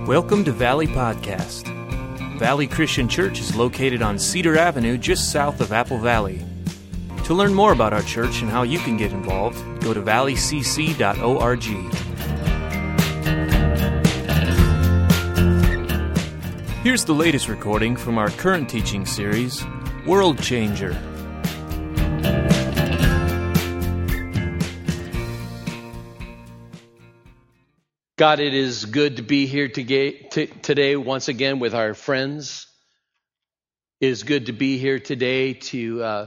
Welcome to Valley Podcast. Valley Christian Church is located on Cedar Avenue just south of Apple Valley. To learn more about our church and how you can get involved, go to valleycc.org. Here's the latest recording from our current teaching series, World Changer. God, it is good to be here today once again with our friends. It is good to be here today to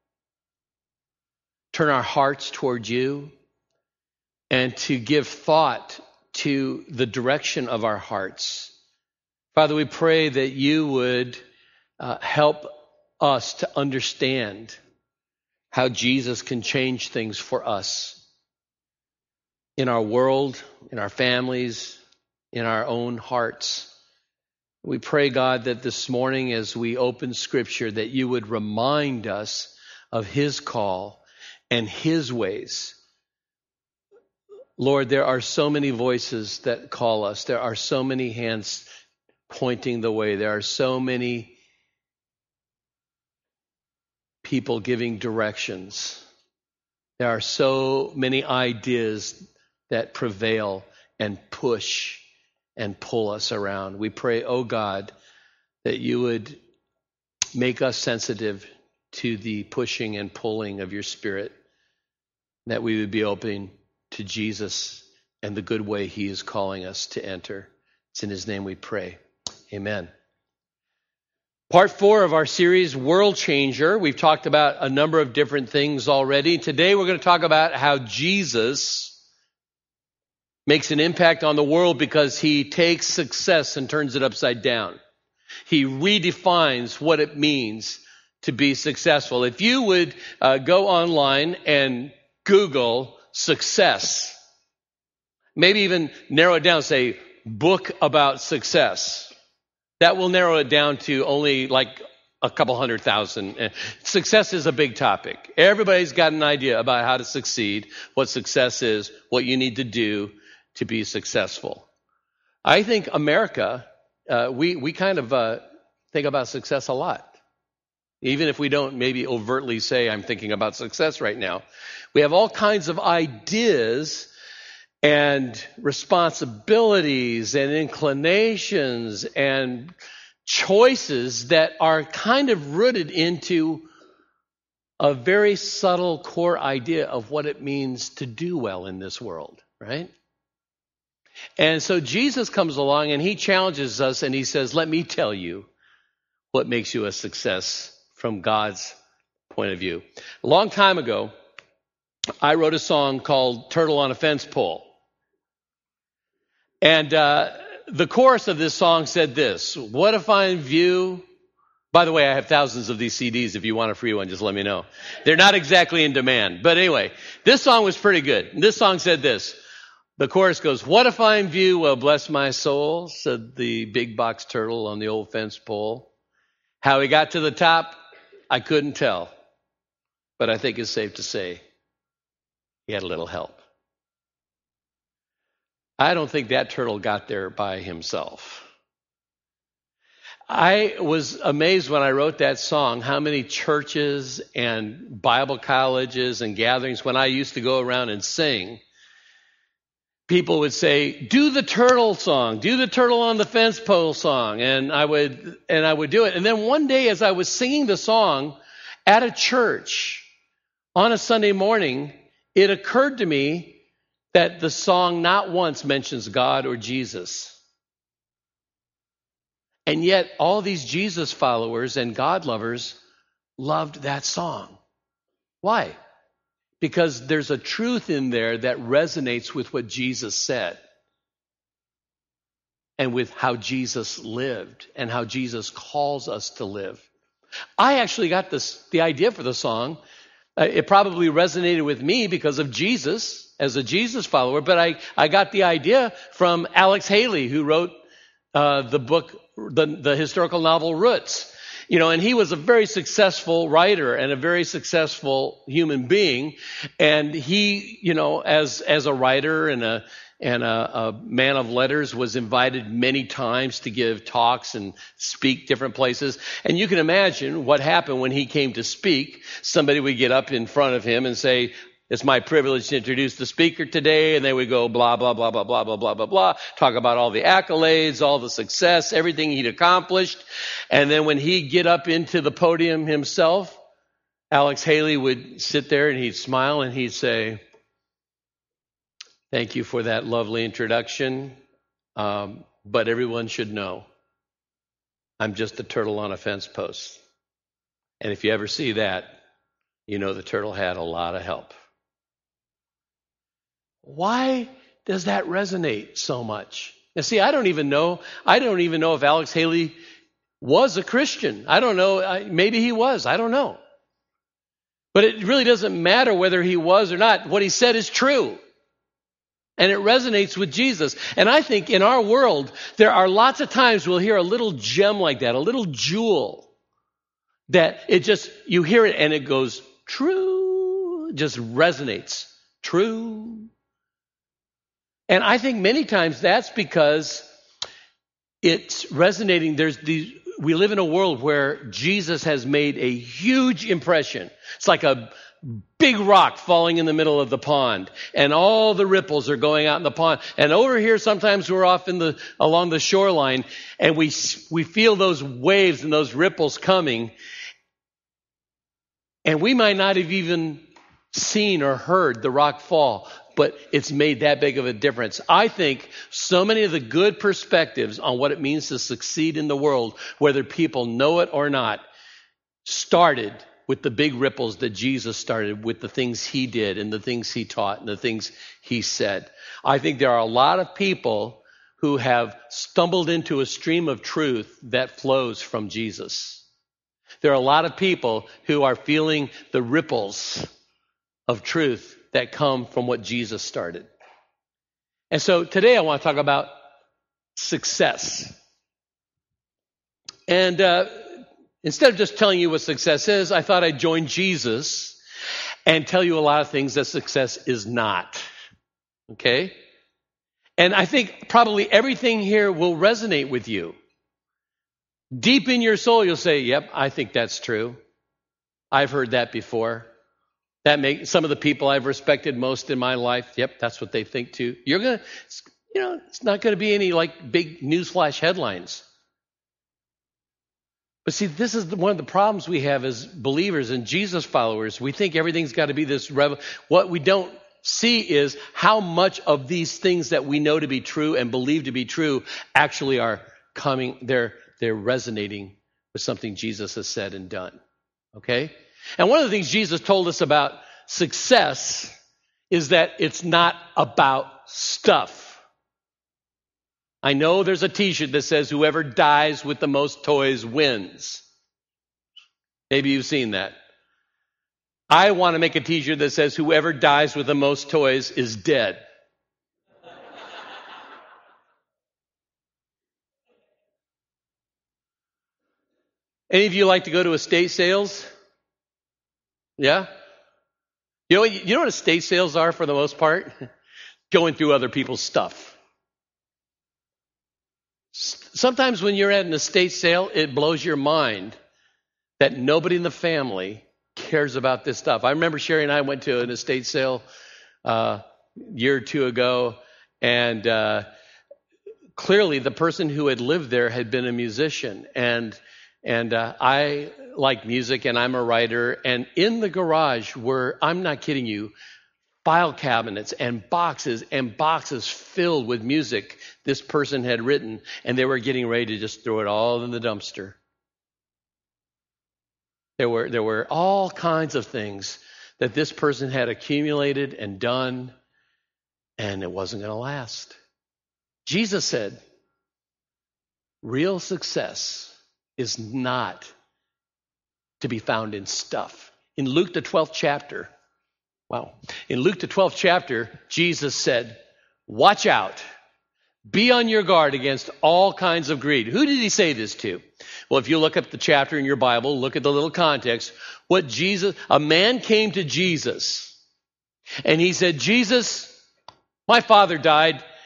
turn our hearts towards you and to give thought to the direction of our hearts. Father, we pray that you would help us to understand how Jesus can change things for us in our world, in our families, in our own hearts. We pray, God, that this morning as we open Scripture, that you would remind us of his call and his ways. Lord, there are so many voices that call us. There are so many hands pointing the way. There are so many people giving directions. There are so many ideas that prevail and push and pull us around. We pray, oh God, that you would make us sensitive to the pushing and pulling of your Spirit, that we would be open to Jesus and the good way he is calling us to enter. It's in his name we pray. Amen. Part 4 of our series, World Changer. We've talked about a number of different things already. Today we're going to talk about how Jesus makes an impact on the world because he takes success and turns it upside down. He redefines what it means to be successful. If you would go online and Google success, maybe even narrow it down, say book about success, that will narrow it down to only like a couple 100,000. Success is a big topic. Everybody's got an idea about how to succeed, what success is, what you need to do to be successful. I think America, we kind of think about success a lot. Even if we don't maybe overtly say, I'm thinking about success right now. We have all kinds of ideas and responsibilities and inclinations and choices that are kind of rooted into a very subtle core idea of what it means to do well in this world, right? And so Jesus comes along and he challenges us and he says, let me tell you what makes you a success from God's point of view. A long time ago, I wrote a song called Turtle on a Fence Pole. And the chorus of this song said this: what a fine view. By the way, I have thousands of these CDs. If you want a free one, just let me know. They're not exactly in demand. But anyway, this song was pretty good. This song said this. The chorus goes, what a fine view, well, bless my soul, said the big box turtle on the old fence pole. How he got to the top, I couldn't tell. But I think it's safe to say he had a little help. I don't think that turtle got there by himself. I was amazed when I wrote that song how many churches and Bible colleges and gatherings, when I used to go around and sing, people would say, do the turtle song, do the turtle on the fence pole song. And I would do it. And then one day as I was singing the song at a church on a Sunday morning, it occurred to me that the song not once mentions God or Jesus. And yet all these Jesus followers and God lovers loved that song. Why? Because there's a truth in there that resonates with what Jesus said and with how Jesus lived and how Jesus calls us to live. I actually got the idea for the song. It probably resonated with me because of Jesus, as a Jesus follower, but I got the idea from Alex Haley, who wrote the book, the historical novel Roots. You know, and he was a very successful writer and a very successful human being. And he, you know, as a writer and a man of letters, was invited many times to give talks and speak different places. And you can imagine what happened when he came to speak. Somebody would get up in front of him and say, "It's my privilege to introduce the speaker today." And they would go blah, blah, blah, blah, blah, blah, blah, blah, blah, talk about all the accolades, all the success, everything he'd accomplished. And then when he'd get up into the podium himself, Alex Haley would sit there and he'd smile and he'd say, "Thank you for that lovely introduction, but everyone should know I'm just a turtle on a fence post. And if you ever see that, you know the turtle had a lot of help." Why does that resonate so much? Now, see, I don't even know if Alex Haley was a Christian. I don't know. Maybe he was. I don't know. But it really doesn't matter whether he was or not. What he said is true. And it resonates with Jesus. And I think in our world, there are lots of times we'll hear a little gem like that, a little jewel, that you hear it and it goes, true, it just resonates, true. And I think many times that's because it's resonating. We live in a world where Jesus has made a huge impression. It's like a big rock falling in the middle of the pond, and all the ripples are going out in the pond. And over here, sometimes we're off along the shoreline, and we feel those waves and those ripples coming, and we might not have even seen or heard the rock fall, but it's made that big of a difference. I think so many of the good perspectives on what it means to succeed in the world, whether people know it or not, started with the big ripples that Jesus started with, the things he did and the things he taught and the things he said. I think there are a lot of people who have stumbled into a stream of truth that flows from Jesus. There are a lot of people who are feeling the ripples of truth that come from what Jesus started. And so today I want to talk about success. And instead of just telling you what success is, I thought I'd join Jesus and tell you a lot of things that success is not. Okay? And I think probably everything here will resonate with you. Deep in your soul, you'll say, "Yep, I think that's true. I've heard that before. Some of the people I've respected most in my life, yep, that's what they think too." It's not going to be any like big newsflash headlines. But see, this is one of the problems we have as believers and Jesus followers. We think everything's got to be this what we don't see is how much of these things that we know to be true and believe to be true actually are coming, they're resonating with something Jesus has said and done. Okay? And one of the things Jesus told us about success is that it's not about stuff. I know there's a t-shirt that says whoever dies with the most toys wins. Maybe you've seen that. I want to make a t-shirt that says whoever dies with the most toys is dead. Any of you like to go to estate sales? Yeah? You know what estate sales are for the most part? Going through other people's stuff. Sometimes when you're at an estate sale, it blows your mind that nobody in the family cares about this stuff. I remember Sherry and I went to an estate sale a year or two ago, and clearly the person who had lived there had been a musician, and I like music, and I'm a writer, and in the garage were, I'm not kidding you, file cabinets and boxes filled with music this person had written, and they were getting ready to just throw it all in the dumpster. There were all kinds of things that this person had accumulated and done, and it wasn't going to last. Jesus said, real success is not to be found in stuff. In Luke the 12th chapter, Jesus said, watch out. Be on your guard against all kinds of greed. Who did he say this to? Well, if you look up the chapter in your Bible, look at the little context. A man came to Jesus and he said, Jesus, my father died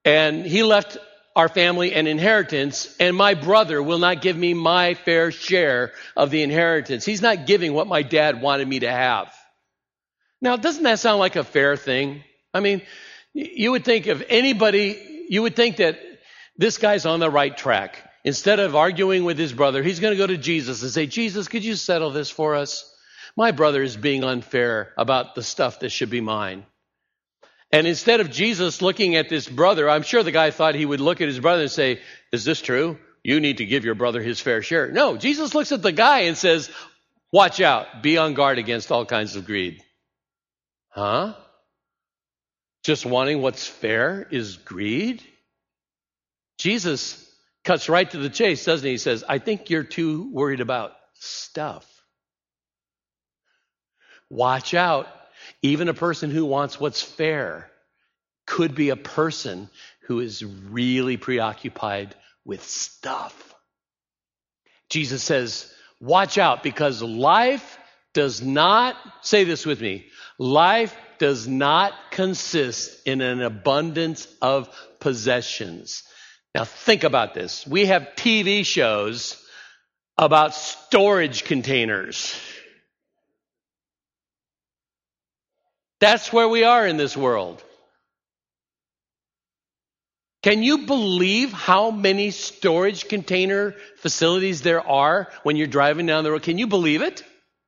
and he left our family an inheritance, and my brother will not give me my fair share of the inheritance. He's not giving what my dad wanted me to have. Now, doesn't that sound like a fair thing? I mean, you would think of anybody, you would think that this guy's on the right track. Instead of arguing with his brother, he's going to go to Jesus and say, Jesus, could you settle this for us? My brother is being unfair about the stuff that should be mine. And instead of Jesus looking at this brother, I'm sure the guy thought he would look at his brother and say, is this true? You need to give your brother his fair share. No, Jesus looks at the guy and says, watch out, be on guard against all kinds of greed. Huh? Just wanting what's fair is greed? Jesus cuts right to the chase, doesn't he? He says, I think you're too worried about stuff. Watch out. Even a person who wants what's fair could be a person who is really preoccupied with stuff. Jesus says, watch out, because life does not, say this with me, life does not consist in an abundance of possessions. Now think about this. We have TV shows about storage containers. That's where we are in this world. Can you believe how many storage container facilities there are when you're driving down the road? Can you believe it?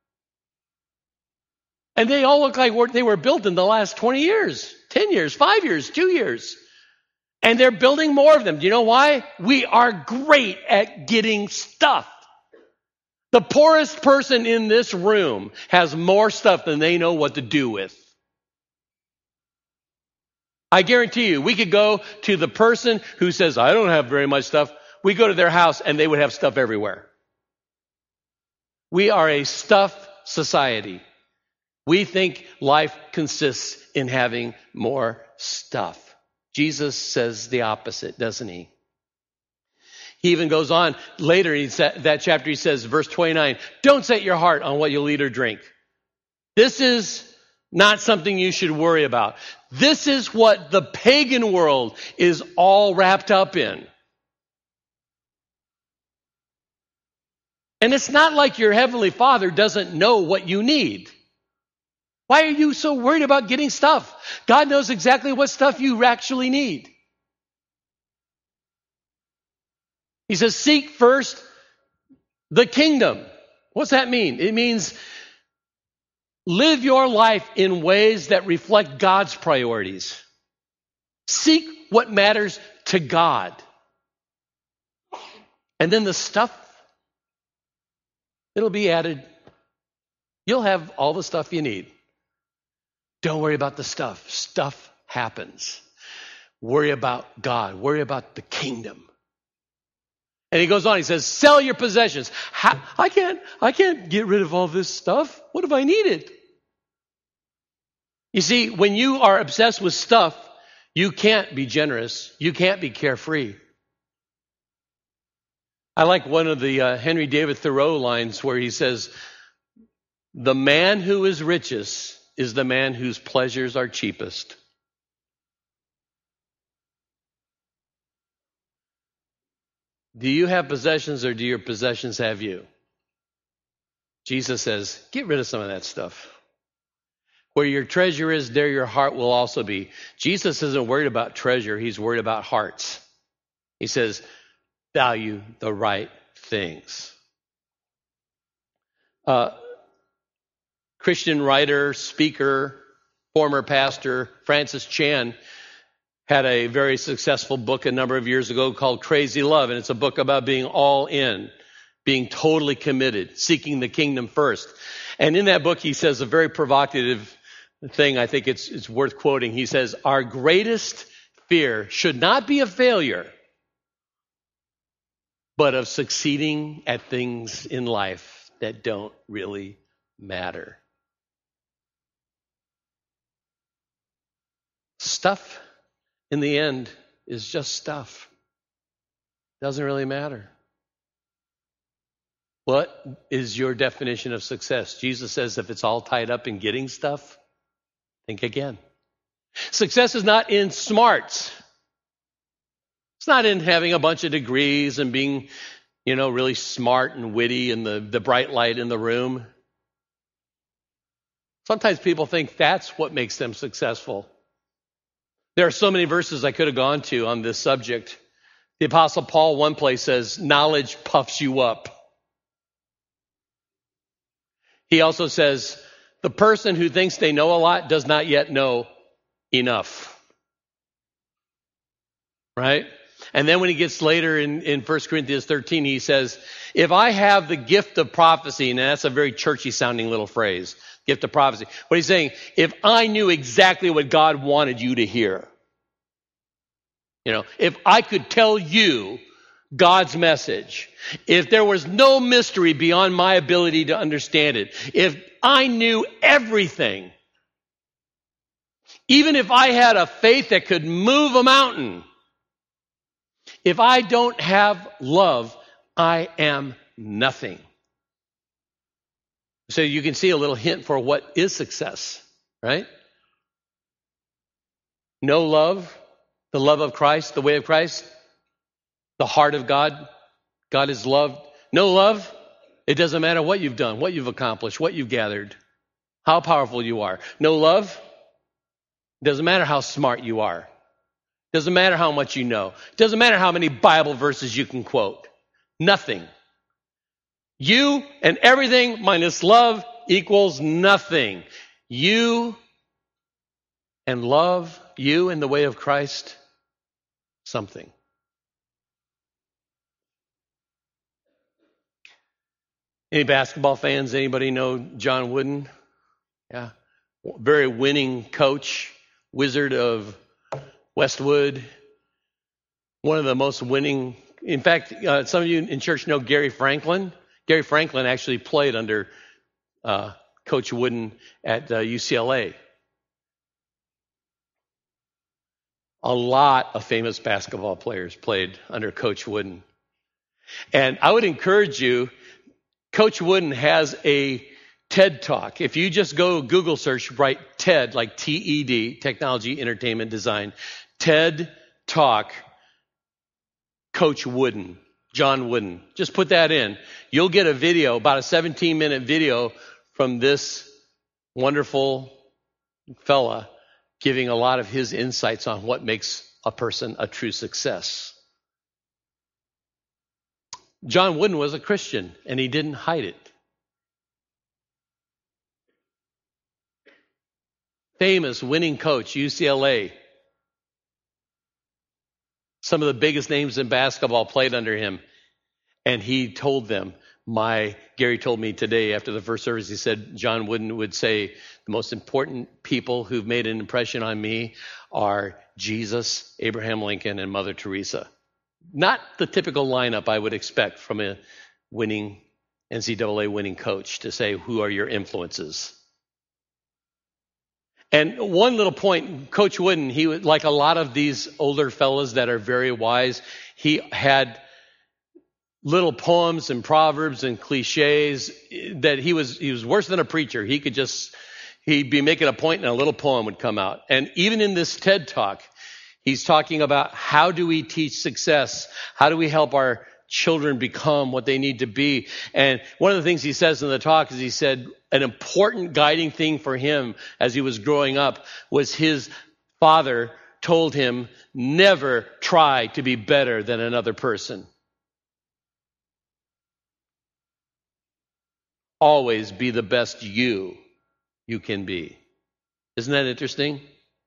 And they all look like they were built in the last 20 years, 10 years, 5 years, 2 years. And they're building more of them. Do you know why? We are great at getting stuff. The poorest person in this room has more stuff than they know what to do with. I guarantee you, we could go to the person who says, I don't have very much stuff. We go to their house and they would have stuff everywhere. We are a stuff society. We think life consists in having more stuff. Jesus says the opposite, doesn't he? He even goes on later in that chapter, he says, verse 29, don't set your heart on what you'll eat or drink. This is not something you should worry about. This is what the pagan world is all wrapped up in. And it's not like your heavenly Father doesn't know what you need. Why are you so worried about getting stuff? God knows exactly what stuff you actually need. He says, seek first the kingdom. What's that mean? It means live your life in ways that reflect God's priorities. Seek what matters to God. And then the stuff, it'll be added. You'll have all the stuff you need. Don't worry about the stuff. Stuff happens. Worry about God. Worry about the kingdom. And he goes on, he says, sell your possessions. I can't get rid of all this stuff. What if I need it? You see, when you are obsessed with stuff, you can't be generous. You can't be carefree. I like one of the Henry David Thoreau lines where he says, the man who is richest is the man whose pleasures are cheapest. Do you have possessions or do your possessions have you? Jesus says, get rid of some of that stuff. Where your treasure is, there your heart will also be. Jesus isn't worried about treasure. He's worried about hearts. He says, value the right things. Christian writer, speaker, former pastor Francis Chan had a very successful book a number of years ago called Crazy Love. And it's a book about being all in, being totally committed, seeking the kingdom first. And in that book, he says a very provocative thing. I think it's worth quoting. He says, our greatest fear should not be of failure, but of succeeding at things in life that don't really matter. Stuff, in the end, is just stuff. Doesn't really matter. What is your definition of success? Jesus says if it's all tied up in getting stuff, think again. Success is not in smarts. It's not in having a bunch of degrees and being, really smart and witty and the bright light in the room. Sometimes people think that's what makes them successful. There are so many verses I could have gone to on this subject. The Apostle Paul, one place says, knowledge puffs you up. He also says, the person who thinks they know a lot does not yet know enough. Right? And then when he gets later in 1 Corinthians 13, he says, if I have the gift of prophecy, and that's a very churchy sounding little phrase, gift of prophecy. What he's saying, if I knew exactly what God wanted you to hear, if I could tell you God's message, if there was no mystery beyond my ability to understand it, if I knew everything, even if I had a faith that could move a mountain, if I don't have love, I am nothing. So you can see a little hint for what is success, right? No love, the love of Christ, the way of Christ, the heart of God. God is love. No love, it doesn't matter what you've done, what you've accomplished, what you've gathered, how powerful you are. No love, it doesn't matter how smart you are. It doesn't matter how much you know. It doesn't matter how many Bible verses you can quote. Nothing. You and everything minus love equals nothing. You and love, you and the way of Christ, something. Any basketball fans? Anybody know John Wooden? Yeah. Very winning coach, Wizard of Westwood. One of the most winning. In fact, some of you in church know Gary Franklin. Gary Franklin actually played under Coach Wooden at UCLA. A lot of famous basketball players played under Coach Wooden. And I would encourage you, Coach Wooden has a TED Talk. If you just go Google search, write TED, like TED, Technology, Entertainment, Design, TED Talk, Coach Wooden, John Wooden. Just put that in. You'll get a video, about a 17-minute video from this wonderful fella giving a lot of his insights on what makes a person a true success. John Wooden was a Christian, and he didn't hide it. Famous winning coach, UCLA. Some of the biggest names in basketball played under him. And he told them, Gary told me today after the first service, he said, John Wooden would say, the most important people who've made an impression on me are Jesus, Abraham Lincoln, and Mother Teresa. Not the typical lineup I would expect from a winning, NCAA winning coach to say, who are your influences? And one little point, Coach Wooden, he was like a lot of these older fellas that are very wise. He had little poems and proverbs and cliches that he was worse than a preacher. He'd be making a point and a little poem would come out. And even in this TED Talk, he's talking about how do we teach success? How do we help our children become what they need to be? And one of the things he says in the talk is he said an important guiding thing for him as he was growing up was his father told him, never try to be better than another person. Always be the best you can be. Isn't that interesting?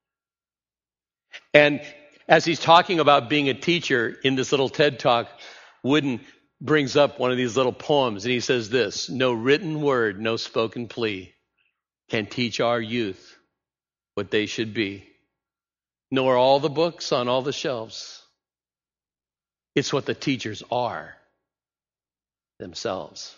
And as he's talking about being a teacher in this little TED Talk, Wooden brings up one of these little poems, and he says this: no written word, no spoken plea can teach our youth what they should be, nor all the books on all the shelves. It's what the teachers are themselves.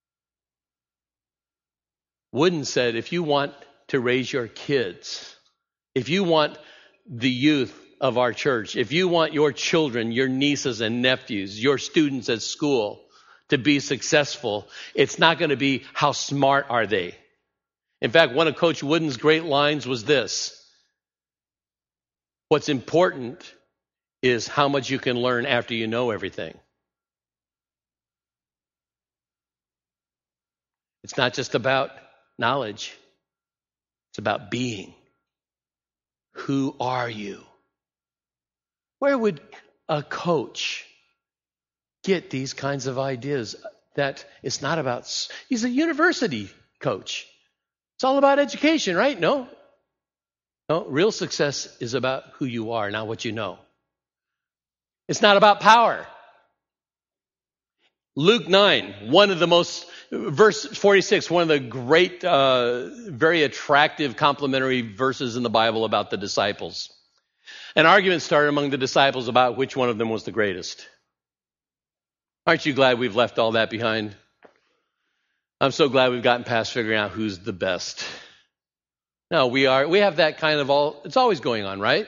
Wooden said, if you want to raise your kids, if you want the youth of our church, if you want your children, your nieces and nephews, your students at school to be successful, it's not going to be how smart are they. In fact, one of Coach Wooden's great lines was this: what's important is how much you can learn after you know everything. It's not just about knowledge. It's about being. Who are you? Where would a coach get these kinds of ideas that it's not about... He's a university coach. It's all about education, right? No, real success is about who you are, not what you know. It's not about power. Luke 9, verse 46, one of the great, very attractive, complimentary verses in the Bible about the disciples. An argument started among the disciples about which one of them was the greatest. Aren't you glad we've left all that behind? I'm so glad we've gotten past figuring out who's the best. No, we have that kind of it's always going on, right?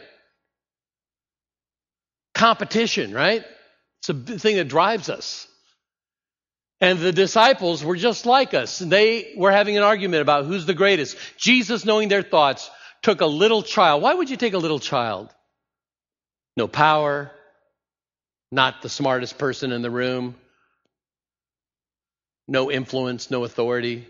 Competition, right? It's a thing that drives us. And the disciples were just like us. They were having an argument about who's the greatest. Jesus, knowing their thoughts, took a little child. Why would you take a little child? No power, not the smartest person in the room, no influence, no authority.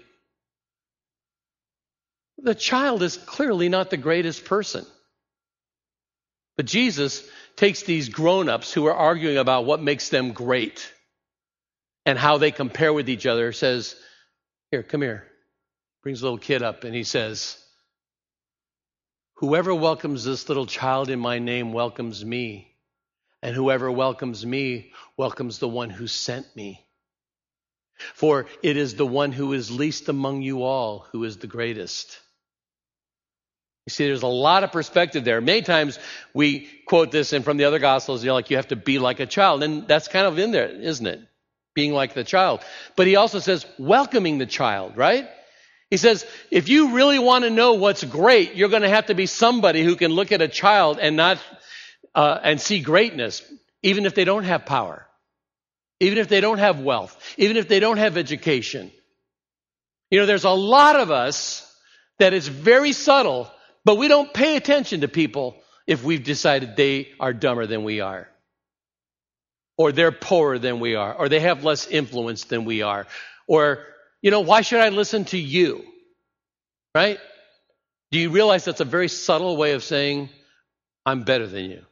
The child is clearly not the greatest person. But Jesus takes these grown-ups who are arguing about what makes them great and how they compare with each other, says, here, come here. Brings a little kid up and he says, whoever welcomes this little child in my name welcomes me. And whoever welcomes me welcomes the one who sent me. For it is the one who is least among you all who is the greatest. You see, there's a lot of perspective there. Many times we quote this, and from the other Gospels, you have to be like a child. And that's kind of in there, isn't it? Being like the child. But he also says welcoming the child, right? He says, if you really want to know what's great, you're going to have to be somebody who can look at a child and see greatness, even if they don't have power, even if they don't have wealth, even if they don't have education. There's a lot of us that is very subtle, but we don't pay attention to people if we've decided they are dumber than we are, or they're poorer than we are, or they have less influence than we are, or, why should I listen to you? Right? Do you realize that's a very subtle way of saying, I'm better than you?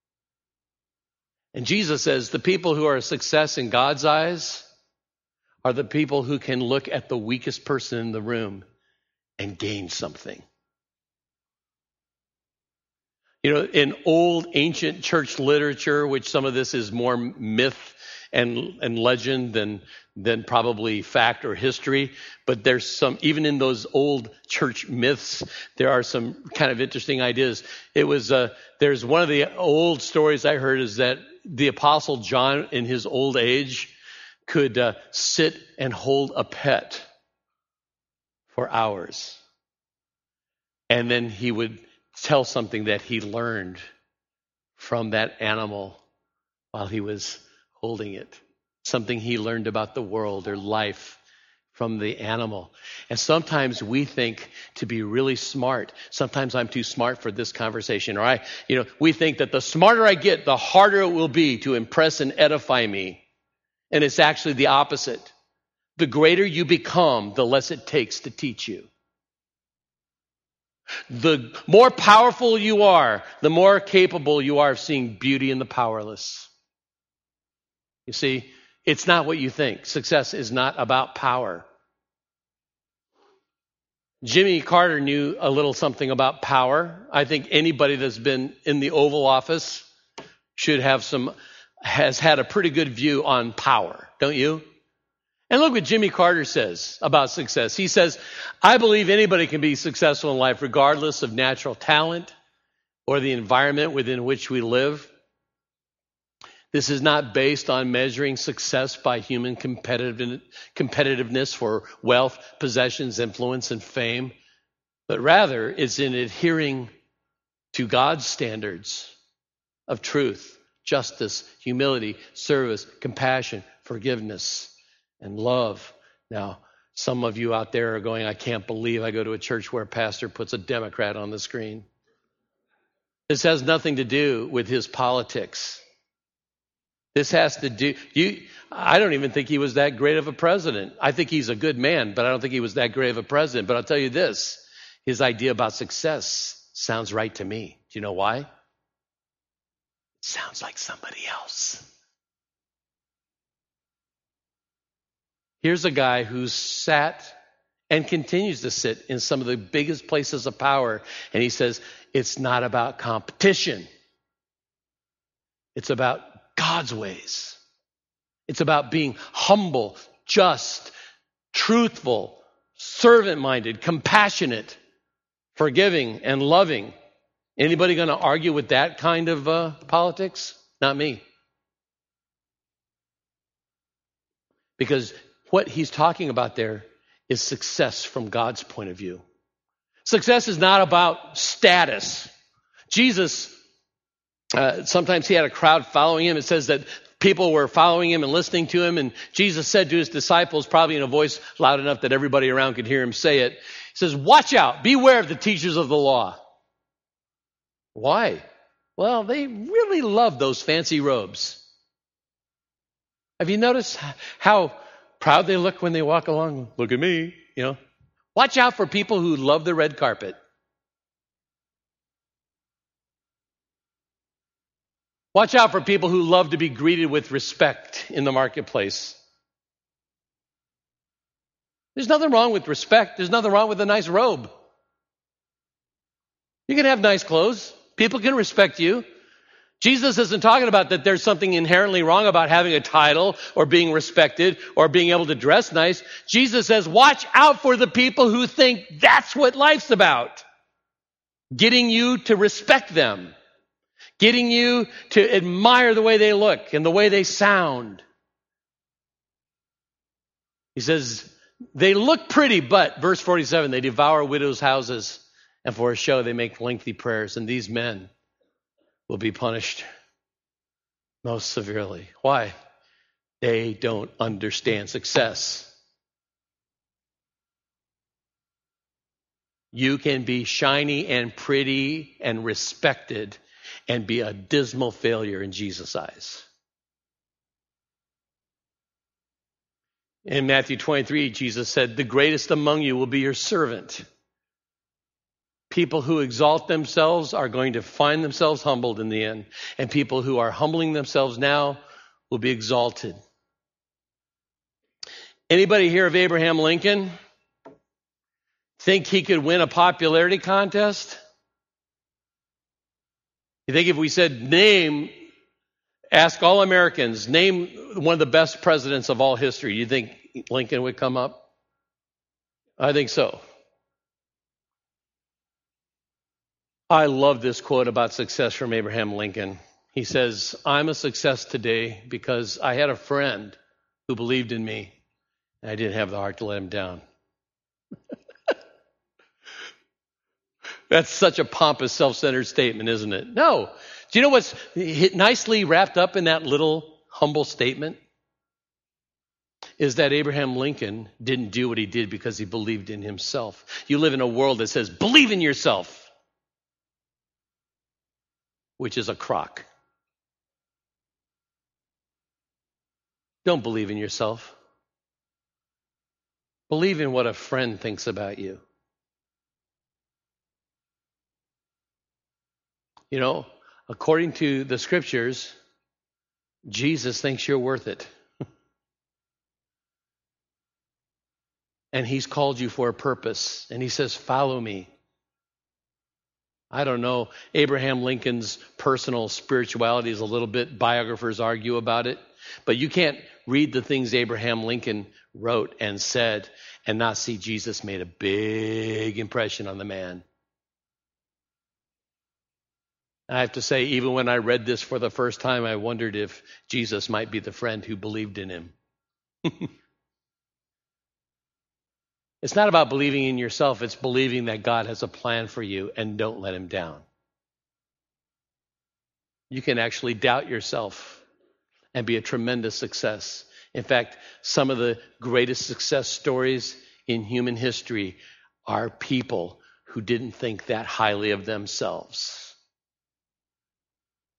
And Jesus says the people who are a success in God's eyes are the people who can look at the weakest person in the room and gain something. In old ancient church literature, which some of this is more myth and legend than probably fact or history, but there's some, even in those old church myths, there are some kind of interesting ideas. There's one of the old stories I heard is that the Apostle John in his old age could sit and hold a pet for hours. And then he would tell something that he learned from that animal while he was holding it. Something he learned about the world or life from the animal. And sometimes we think to be really smart. Sometimes I'm too smart for this conversation. Or we think that the smarter I get, the harder it will be to impress and edify me. And it's actually the opposite. The greater you become, the less it takes to teach you. The more powerful you are, the more capable you are of seeing beauty in the powerless. You see, it's not what you think. Success is not about power. Jimmy Carter knew a little something about power. I think anybody that's been in the Oval Office has had a pretty good view on power, don't you? And look what Jimmy Carter says about success. He says, I believe anybody can be successful in life regardless of natural talent or the environment within which we live. This is not based on measuring success by human competitiveness for wealth, possessions, influence, and fame, but rather it's in adhering to God's standards of truth, justice, humility, service, compassion, forgiveness, and love. Now, some of you out there are going, I can't believe I go to a church where a pastor puts a Democrat on the screen. This has nothing to do with his politics. This has to do, I don't even think he was that great of a president. I think he's a good man, but I don't think he was that great of a president. But I'll tell you this, his idea about success sounds right to me. Do you know why? It sounds like somebody else. Here's a guy who's sat and continues to sit in some of the biggest places of power. And he says, it's not about competition. It's about God's ways. It's about being humble, just, truthful, servant-minded, compassionate, forgiving, and loving. Anybody going to argue with that kind of politics? Not me. Because what he's talking about there is success from God's point of view. Success is not about status. Jesus, sometimes he had a crowd following him. It says that people were following him and listening to him. And Jesus said to his disciples, probably in a voice loud enough that everybody around could hear him say it, he says, watch out, beware of the teachers of the law. Why? Well, they really love those fancy robes. Have you noticed how proud they look when they walk along? Look at me, Watch out for people who love the red carpet. Watch out for people who love to be greeted with respect in the marketplace. There's nothing wrong with respect. There's nothing wrong with a nice robe. You can have nice clothes. People can respect you. Jesus isn't talking about that there's something inherently wrong about having a title or being respected or being able to dress nice. Jesus says, watch out for the people who think that's what life's about. Getting you to respect them. Getting you to admire the way they look and the way they sound. He says, they look pretty, but, verse 47, they devour widows' houses, and for a show they make lengthy prayers, and these men will be punished most severely. Why? They don't understand success. You can be shiny and pretty and respected and be a dismal failure in Jesus' eyes. In Matthew 23, Jesus said, the greatest among you will be your servant. People who exalt themselves are going to find themselves humbled in the end. And people who are humbling themselves now will be exalted. Anybody hear of Abraham Lincoln? Think he could win a popularity contest? You think if we said ask all Americans, name one of the best presidents of all history, you think Lincoln would come up? I think so. I love this quote about success from Abraham Lincoln. He says, I'm a success today because I had a friend who believed in me, and I didn't have the heart to let him down. That's such a pompous, self-centered statement, isn't it? No. Do you know what's nicely wrapped up in that little humble statement? Is that Abraham Lincoln didn't do what he did because he believed in himself. You live in a world that says, believe in yourself. Which is a crock. Don't believe in yourself. Believe in what a friend thinks about you. According to the scriptures, Jesus thinks you're worth it. And he's called you for a purpose. And he says, follow me. I don't know. Abraham Lincoln's personal spirituality is a little bit, biographers argue about it. But you can't read the things Abraham Lincoln wrote and said and not see Jesus made a big impression on the man. I have to say, even when I read this for the first time, I wondered if Jesus might be the friend who believed in him. It's not about believing in yourself. It's believing that God has a plan for you and don't let him down. You can actually doubt yourself and be a tremendous success. In fact, some of the greatest success stories in human history are people who didn't think that highly of themselves.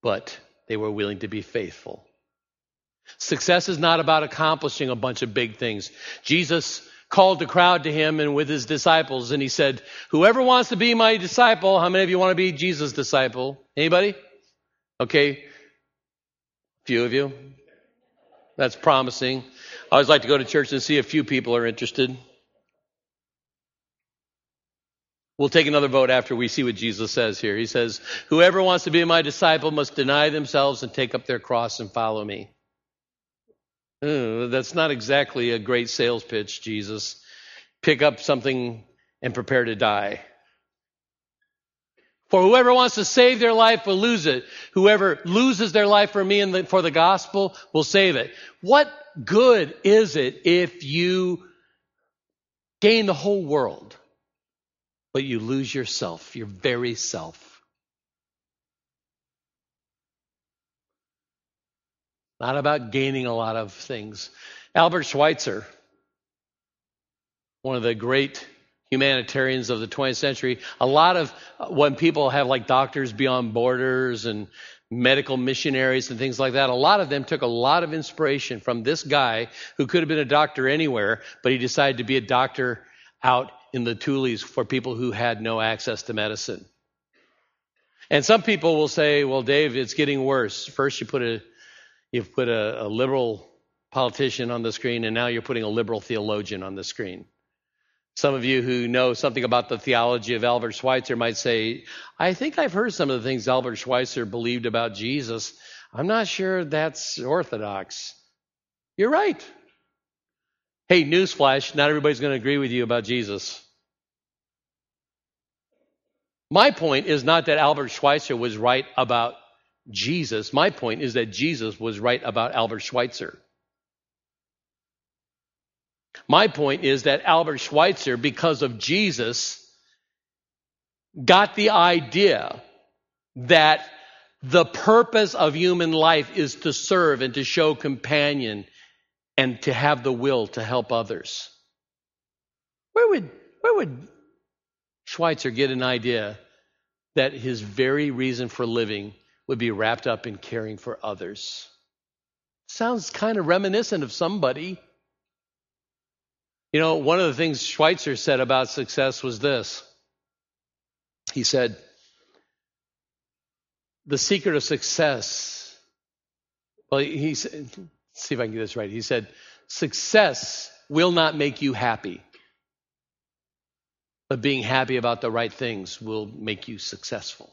but they were willing to be faithful. Success is not about accomplishing a bunch of big things. Jesus called the crowd to him and with his disciples, and he said, whoever wants to be my disciple, how many of you want to be Jesus' disciple? Anybody? Okay. Few of you. That's promising. I always like to go to church and see a few people are interested. We'll take another vote after we see what Jesus says here. He says, whoever wants to be my disciple must deny themselves and take up their cross and follow me. That's not exactly a great sales pitch, Jesus. Pick up something and prepare to die. For whoever wants to save their life will lose it. Whoever loses their life for me and for the gospel will save it. What good is it if you gain the whole world, but you lose yourself, your very self? Not about gaining a lot of things. Albert Schweitzer, one of the great humanitarians of the 20th century, a lot of when people have like Doctors Beyond Borders and medical missionaries and things like that, a lot of them took a lot of inspiration from this guy who could have been a doctor anywhere, but he decided to be a doctor out in the Tules for people who had no access to medicine. And some people will say, well, Dave, it's getting worse. First you put a liberal politician on the screen, and now you're putting a liberal theologian on the screen. Some of you who know something about the theology of Albert Schweitzer might say, I think I've heard some of the things Albert Schweitzer believed about Jesus. I'm not sure that's orthodox. You're right. Hey, newsflash, not everybody's going to agree with you about Jesus. My point is not that Albert Schweitzer was right about Jesus. My point is that Jesus was right about Albert Schweitzer. My point is that Albert Schweitzer, because of Jesus, got the idea that the purpose of human life is to serve and to show compassion and to have the will to help others. Where would Schweitzer get an idea that his very reason for living would be wrapped up in caring for others? Sounds kind of reminiscent of somebody. You know, one of the things Schweitzer said about success was this. He said, the secret of success, well, he said, see if I can get this right. He said, success will not make you happy, but being happy about the right things will make you successful.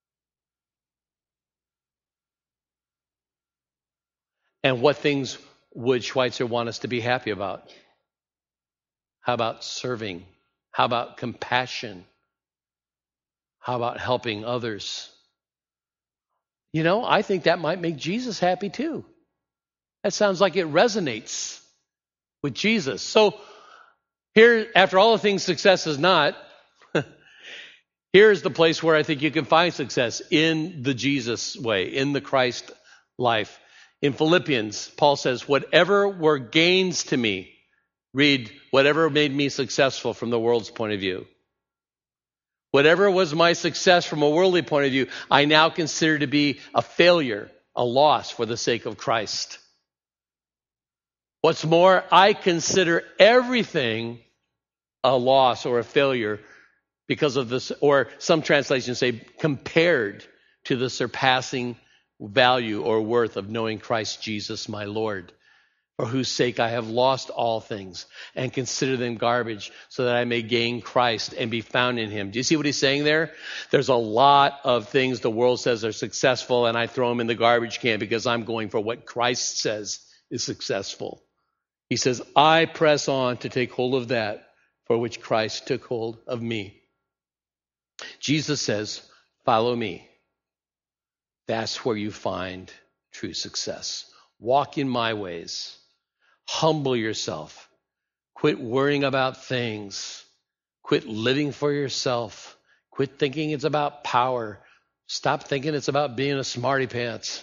And what things would Schweitzer want us to be happy about? How about serving? How about compassion? How about helping others? You know, I think that might make Jesus happy too. That sounds like it resonates with Jesus. So here, after all the things success is not, here's the place where I think you can find success in the Jesus way, in the Christ life. In Philippians, Paul says, whatever were gains to me, read, whatever made me successful from the world's point of view. Whatever was my success from a worldly point of view, I now consider to be a failure, a loss for the sake of Christ. What's more, I consider everything a loss or a failure because of this, or some translations say compared to the surpassing value or worth of knowing Christ Jesus my Lord, for whose sake I have lost all things and consider them garbage so that I may gain Christ and be found in him. Do you see what he's saying there? There's a lot of things the world says are successful, and I throw them in the garbage can because I'm going for what Christ says is successful. He says, I press on to take hold of that for which Christ took hold of me. Jesus says, follow me. That's where you find true success. Walk in my ways. Humble yourself. Quit worrying about things. Quit living for yourself. Quit thinking it's about power. Stop thinking it's about being a smarty pants.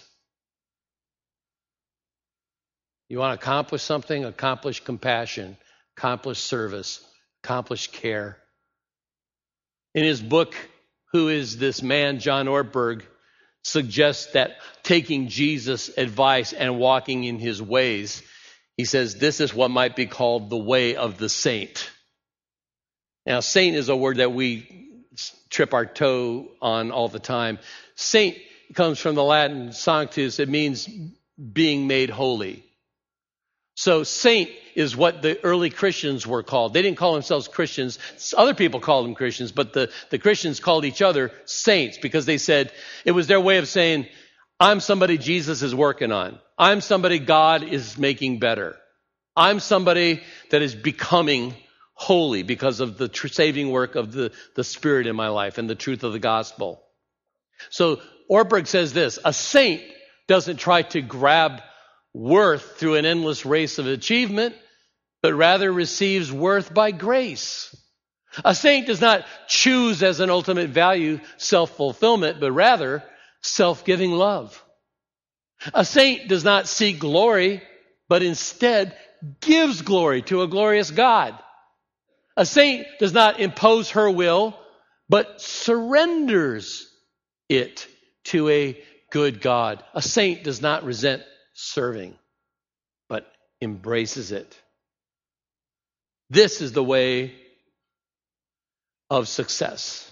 You want to accomplish something? Accomplish compassion. Accomplish service. Accomplish care. In his book, Who is This Man? John Ortberg suggests that taking Jesus' advice and walking in his ways, he says this is what might be called the way of the saint. Now, saint is a word that we trip our toe on all the time. Saint comes from the Latin sanctus. It means being made holy. So saint is what the early Christians were called. They didn't call themselves Christians. Other people called them Christians, but the Christians called each other saints because they said it was their way of saying, I'm somebody Jesus is working on. I'm somebody God is making better. I'm somebody that is becoming holy because of the saving work of the Spirit in my life and the truth of the gospel. So Ortberg says this, a saint doesn't try to grab worth through an endless race of achievement, but rather receives worth by grace. A saint does not choose as an ultimate value self-fulfillment, but rather self-giving love. A saint does not seek glory, but instead gives glory to a glorious God. A saint does not impose her will, but surrenders it to a good God. A saint does not resent serving, but embraces it. This is the way of success.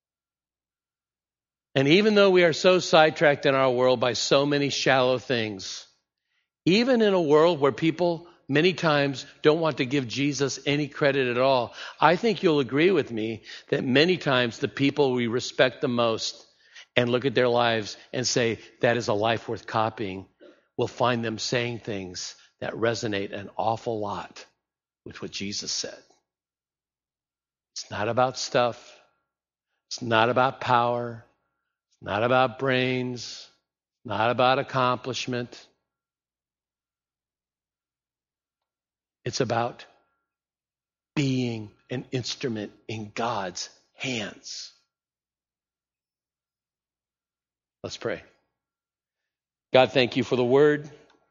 And even though we are so sidetracked in our world by so many shallow things, even in a world where people many times don't want to give Jesus any credit at all, I think you'll agree with me that many times the people we respect the most and look at their lives and say, that is a life worth copying, we'll find them saying things that resonate an awful lot with what Jesus said. It's not about stuff. It's not about power. It's not about brains. Not about accomplishment. It's about being an instrument in God's hands. Let's pray. God, thank you for the word.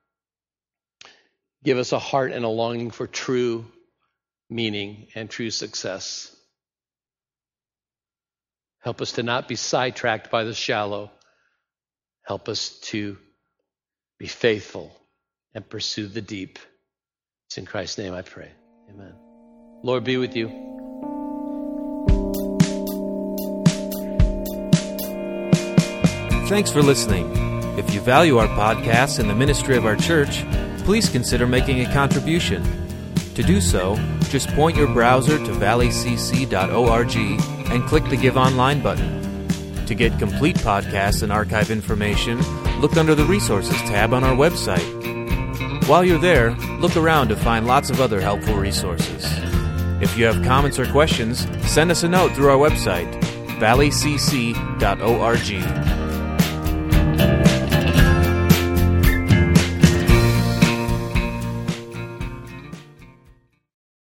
Give us a heart and a longing for true meaning and true success. Help us to not be sidetracked by the shallow. Help us to be faithful and pursue the deep. It's in Christ's name I pray. Amen. Lord be with you. Thanks for listening. If you value our podcast and the ministry of our church, please consider making a contribution. To do so, just point your browser to valleycc.org and click the Give Online button. To get complete podcasts and archive information, look under the Resources tab on our website. While you're there, look around to find lots of other helpful resources. If you have comments or questions, send us a note through our website, valleycc.org.